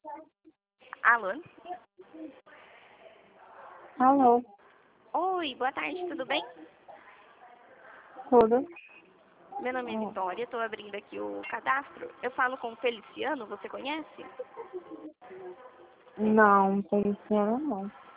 Alô? Alô, Oi, boa tarde, tudo bem? tudo? Meu nome é Vitória, estou abrindo aqui o cadastro. Eu falo com o Feliciano, você conhece? Não, Feliciano não.